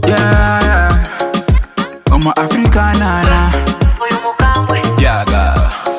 Yeah, Oma Africanana. Yaga.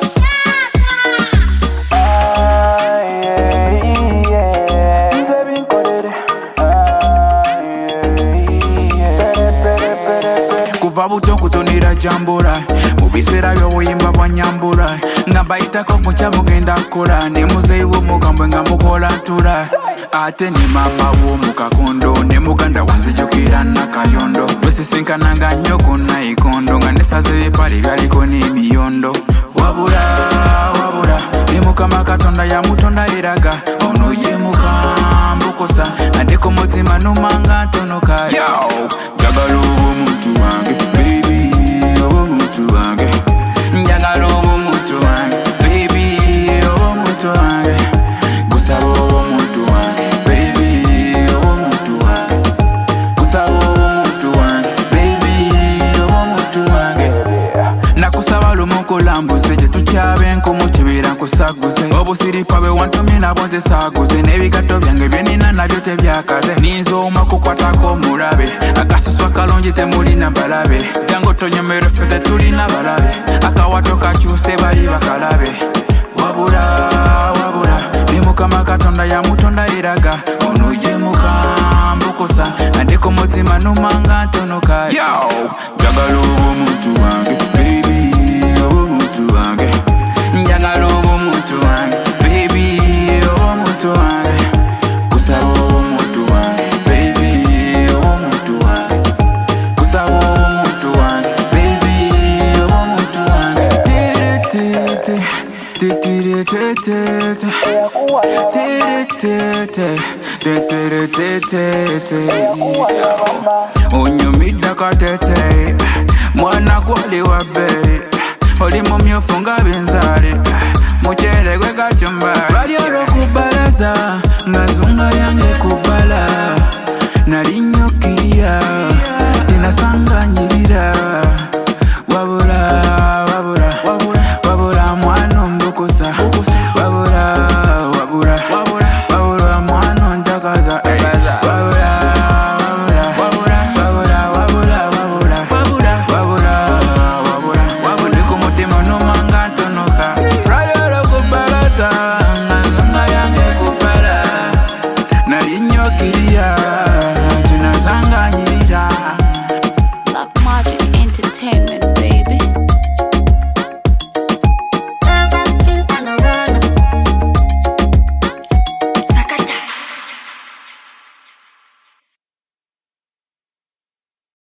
Kuva buto kutonira jambura mubisera by'obuyimba bwa nyambura nga bayitako mucha mugenda kola ne muzeyi w'omugambwe nga mukola ntula ate ne mama w'omukakondo ne muganda wanzijukira nakayondo lwesisinkananga nnyo ku nayikondo nga nesaze ebipale byaliko n'emiyondo wabula ne mukama katonda yamutonda eraga ono ye mukambukusa ate ku mutima numanga ntonoka njagala omuntu wange baby omuntu wange njagala omuntu wange baby omuntu wange gusaba omuntu wange baby omuntu wange gusaba omuntu wange baby omuntu wange nakusaba lumukulambuze gye tukyabe nkomu kibeera nkusaguze obusiripa bwe wantumye nabo ntesaguze n'ebigatto byange byenina nabyo tebyakaze ninza oma kukwatako omulabe akasusu akalungi temulina balabe jangu tonyomere ffe tetulina balabe akawato kakyuse bali bakalabe wabula ne mukama katonda yamutonda eraga ono ye mukambukusa ate ku mutima numanga ntonoka njagala omuntu wange baby omuntu wange njagala omuntu wange baby omuntu wange kusaba omuntu wange baby omuntu wange kusaba omuntu wange baby omuntu wange onyumidde katete mwana gwoli wabbe oli mumyufu nga benzale mukyere gwe kacyumba lwali olw'okubalaza nga zunga yange kubala